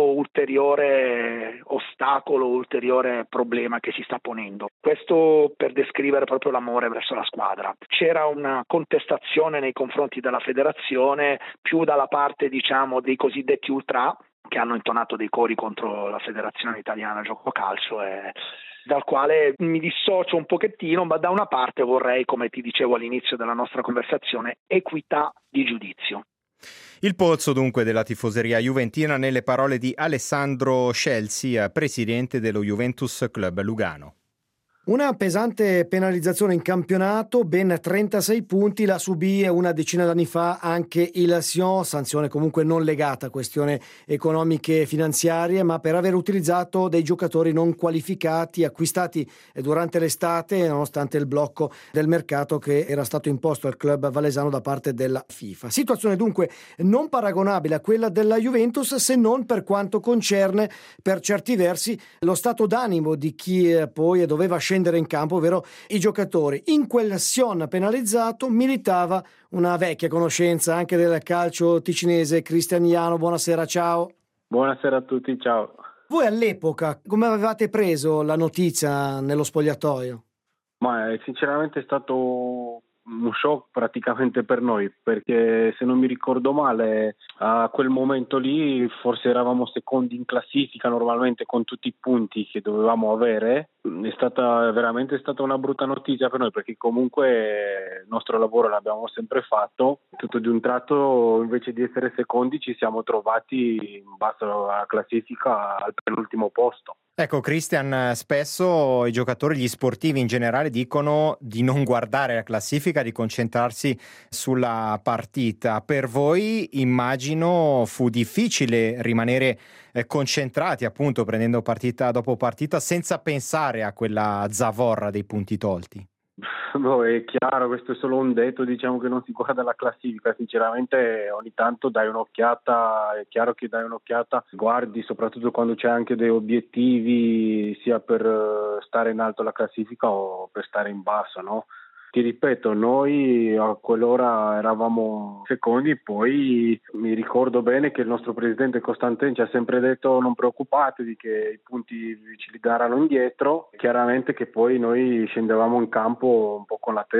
ulteriore ostacolo, ulteriore problema che si sta ponendo. Questo per descrivere proprio l'amore verso la squadra. C'era una contestazione nei confronti della federazione, più dalla parte, diciamo, dei cosiddetti ultra, che hanno intonato dei cori contro la Federazione Italiana Gioco Calcio, e dal quale mi dissocio un pochettino, ma da una parte vorrei, come ti dicevo all'inizio della nostra conversazione, equità di giudizio. Il polso dunque della tifoseria juventina nelle parole di Alessandro Scelsi, presidente dello Juventus Club Lugano. Una pesante penalizzazione in campionato, ben trentasei punti, la subì una decina d'anni fa anche il Sion, sanzione comunque non legata a questioni economiche e finanziarie, ma per aver utilizzato dei giocatori non qualificati acquistati durante l'estate, nonostante il blocco del mercato che era stato imposto al club valesano da parte della FIFA. Situazione dunque non paragonabile a quella della Juventus, se non per quanto concerne per certi versi lo stato d'animo di chi poi doveva scendere in campo, ovvero i giocatori. In quel Sion penalizzato militava una vecchia conoscenza anche del calcio ticinese, Cristian Iano. Buonasera, ciao. Buonasera a tutti, ciao. Voi all'epoca come avevate preso la notizia nello spogliatoio? Ma sinceramente è stato uno shock praticamente per noi, perché se non mi ricordo male a quel momento lì forse eravamo secondi in classifica normalmente con tutti i punti che dovevamo avere. È stata veramente stata una brutta notizia per noi, perché comunque il nostro lavoro l'abbiamo sempre fatto. Tutto di un tratto, invece di essere secondi, ci siamo trovati in basso alla classifica al penultimo posto. Ecco Christian, spesso i giocatori, gli sportivi in generale dicono di non guardare la classifica, di concentrarsi sulla partita. Per voi immagino fu difficile rimanere eh, concentrati, appunto prendendo partita dopo partita senza pensare a quella zavorra dei punti tolti. No, è chiaro, questo è solo un detto, diciamo che non si guarda la classifica, sinceramente ogni tanto dai un'occhiata, è chiaro che dai un'occhiata, guardi soprattutto quando c'è anche dei obiettivi sia per stare in alto la classifica o per stare in basso, no? Ti ripeto, noi a quell'ora eravamo secondi, poi mi ricordo bene che il nostro presidente Costantin ci ha sempre detto non preoccupatevi che i punti ci li daranno indietro, chiaramente che poi noi scendevamo in campo un po' con la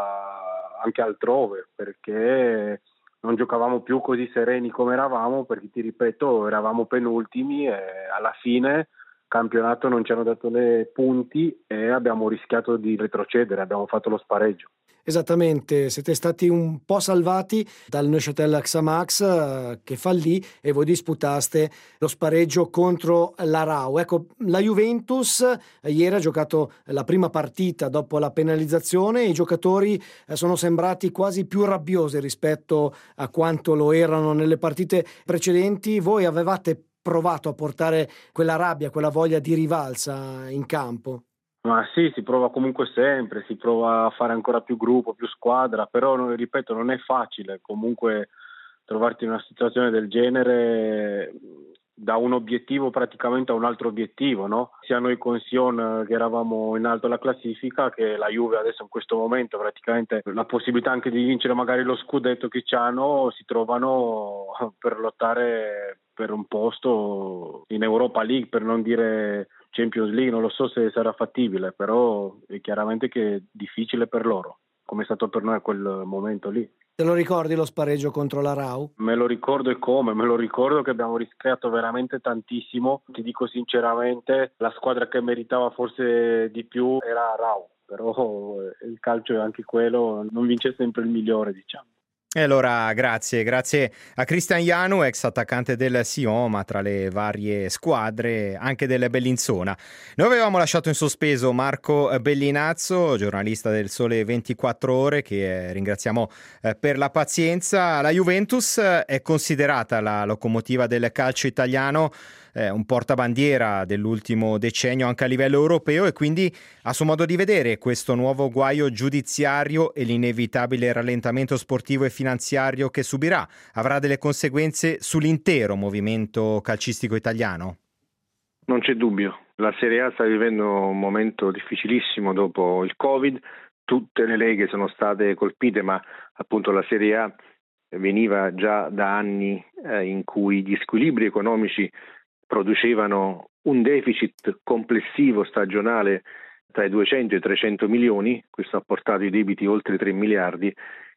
testa anche altrove, perché non giocavamo più così sereni come eravamo, perché ti ripeto eravamo penultimi e alla fine campionato non ci hanno dato le punti e abbiamo rischiato di retrocedere, abbiamo fatto lo spareggio. Esattamente, siete stati un po' salvati dal Neuchâtel Xamax eh, che fallì e voi disputaste lo spareggio contro l'Arau. Ecco, la Juventus eh, ieri ha giocato la prima partita dopo la penalizzazione e i giocatori eh, sono sembrati quasi più rabbiosi rispetto a quanto lo erano nelle partite precedenti. Voi avevate provato a portare quella rabbia, quella voglia di rivalsa in campo? Ma sì, si prova comunque sempre, si prova a fare ancora più gruppo, più squadra, però ripeto non è facile comunque trovarti in una situazione del genere da un obiettivo praticamente a un altro obiettivo, no? Sia noi con Sion che eravamo in alto alla classifica che la Juve adesso in questo momento praticamente la possibilità anche di vincere magari lo scudetto che c'hanno, si trovano per lottare per un posto in Europa League, per non dire Champions League. Non lo so se sarà fattibile, però è chiaramente che è difficile per loro, come è stato per noi a quel momento lì. Te lo ricordi lo spareggio contro l'Arau? Me lo ricordo e come, me lo ricordo che abbiamo rischiato veramente tantissimo. Ti dico sinceramente, la squadra che meritava forse di più era Arau, però il calcio è anche quello, non vince sempre il migliore, diciamo. E allora grazie, grazie a Cristian Ianu, ex attaccante del Sion, ma tra le varie squadre anche del Bellinzona. Noi avevamo lasciato in sospeso Marco Bellinazzo, giornalista del Sole ventiquattro Ore, che ringraziamo per la pazienza. La Juventus è considerata la locomotiva del calcio italiano, un portabandiera dell'ultimo decennio anche a livello europeo, e quindi a suo modo di vedere questo nuovo guaio giudiziario e l'inevitabile rallentamento sportivo e finanziario che subirà avrà delle conseguenze sull'intero movimento calcistico italiano? Non c'è dubbio, la Serie A sta vivendo un momento difficilissimo dopo il Covid, tutte le leghe sono state colpite, ma appunto la Serie A veniva già da anni eh, in cui gli squilibri economici producevano un deficit complessivo stagionale tra i duecento e i trecento milioni, questo ha portato i debiti oltre tre miliardi,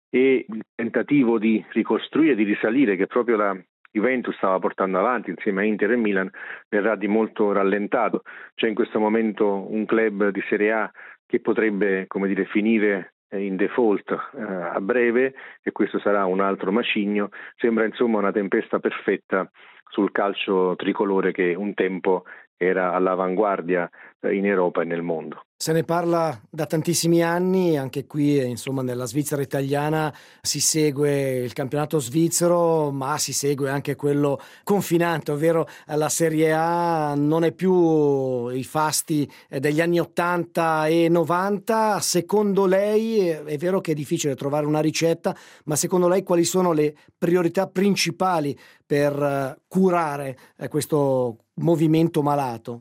e il tentativo di ricostruire, di risalire, che proprio la Juventus stava portando avanti insieme a Inter e Milan, verrà di molto rallentato. C'è in questo momento un club di Serie A che potrebbe, come dire, finire in default eh, a breve, e questo sarà un altro macigno. Sembra insomma una tempesta perfetta sul calcio tricolore che un tempo era all'avanguardia eh, in Europa e nel mondo. Se ne parla da tantissimi anni, anche qui insomma nella Svizzera italiana si segue il campionato svizzero, ma si segue anche quello confinante, ovvero la Serie A. Non è più i fasti degli anni ottanta e novanta. Secondo lei, è vero che è difficile trovare una ricetta, ma secondo lei quali sono le priorità principali per curare questo movimento malato?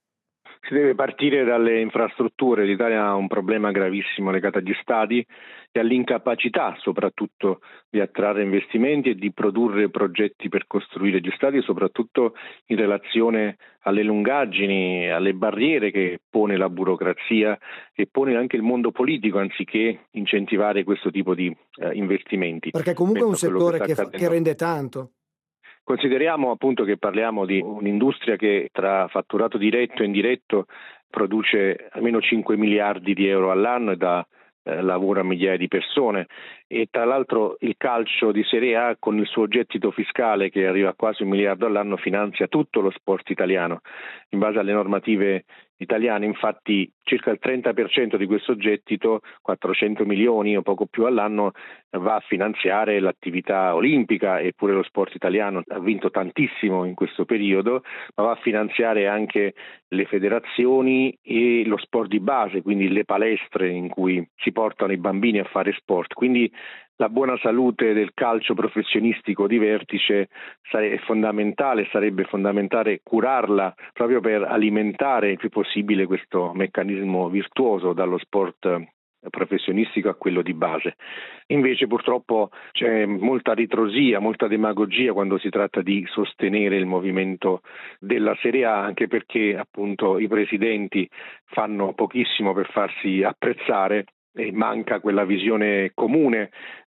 Si deve partire dalle infrastrutture. L'Italia ha un problema gravissimo legato agli stadi e all'incapacità soprattutto di attrarre investimenti e di produrre progetti per costruire gli stadi, soprattutto in relazione alle lungaggini, alle barriere che pone la burocrazia e pone anche il mondo politico, anziché incentivare questo tipo di eh, investimenti. Perché comunque è un settore che, che, che rende tanto. Consideriamo appunto che parliamo di un'industria che tra fatturato diretto e indiretto produce almeno cinque miliardi di euro all'anno e dà eh, lavoro a migliaia di persone, e tra l'altro il calcio di Serie A, con il suo gettito fiscale che arriva a quasi un miliardo all'anno, finanzia tutto lo sport italiano. In base alle normative italiane, infatti, circa il trenta per cento di questo gettito, quattrocento milioni o poco più all'anno, va a finanziare l'attività olimpica, eppure lo sport italiano ha vinto tantissimo in questo periodo, ma va a finanziare anche le federazioni e lo sport di base, quindi le palestre in cui si portano i bambini a fare sport. Quindi la buona salute del calcio professionistico di vertice è fondamentale, sarebbe fondamentale curarla proprio per alimentare il più possibile questo meccanismo virtuoso dallo sport professionistico a quello di base. Invece purtroppo c'è molta ritrosia, molta demagogia quando si tratta di sostenere il movimento della Serie A, anche perché appunto i presidenti fanno pochissimo per farsi apprezzare e manca quella visione comune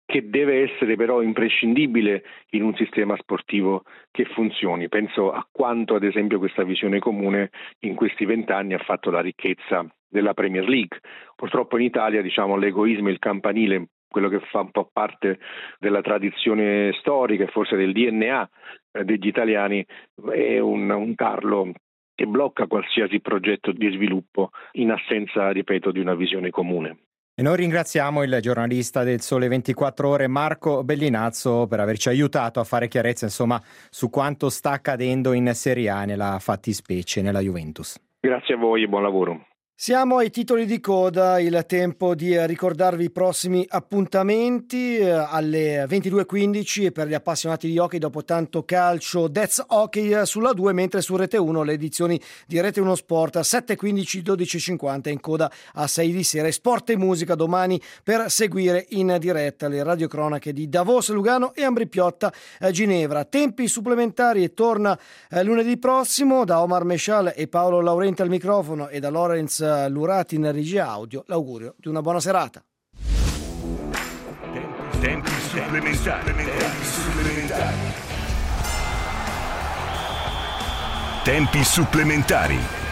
che deve essere però imprescindibile in un sistema sportivo che funzioni. Penso a quanto ad esempio questa visione comune in questi vent'anni ha fatto la ricchezza della Premier League. Purtroppo in Italia, diciamo, l'egoismo, il campanile, quello che fa un po' parte della tradizione storica e forse del D N A degli italiani, è un, un tarlo che blocca qualsiasi progetto di sviluppo in assenza, ripeto, di una visione comune. E noi ringraziamo il giornalista del Sole ventiquattro Ore Marco Bellinazzo per averci aiutato a fare chiarezza, insomma, su quanto sta accadendo in Serie A nella fattispecie nella Juventus. Grazie a voi e buon lavoro. Siamo ai titoli di coda, il tempo di ricordarvi i prossimi appuntamenti alle ventidue e quindici per gli appassionati di hockey. Dopo tanto calcio, That's Hockey sulla due, mentre su Rete uno le edizioni di Rete uno Sport sette e quindici, dodici e cinquanta in coda a sei di sera. Sport e musica domani per seguire in diretta le radiocronache di Davos, Lugano e Ambri Piotta, Ginevra. Tempi supplementari e torna lunedì prossimo. Da Omar Meshal e Paolo Laurenti al microfono e da Lorenz Lurati in regia audio, l'augurio di una buona serata. Tempi supplementari. Tempi supplementari. Tempi supplementari.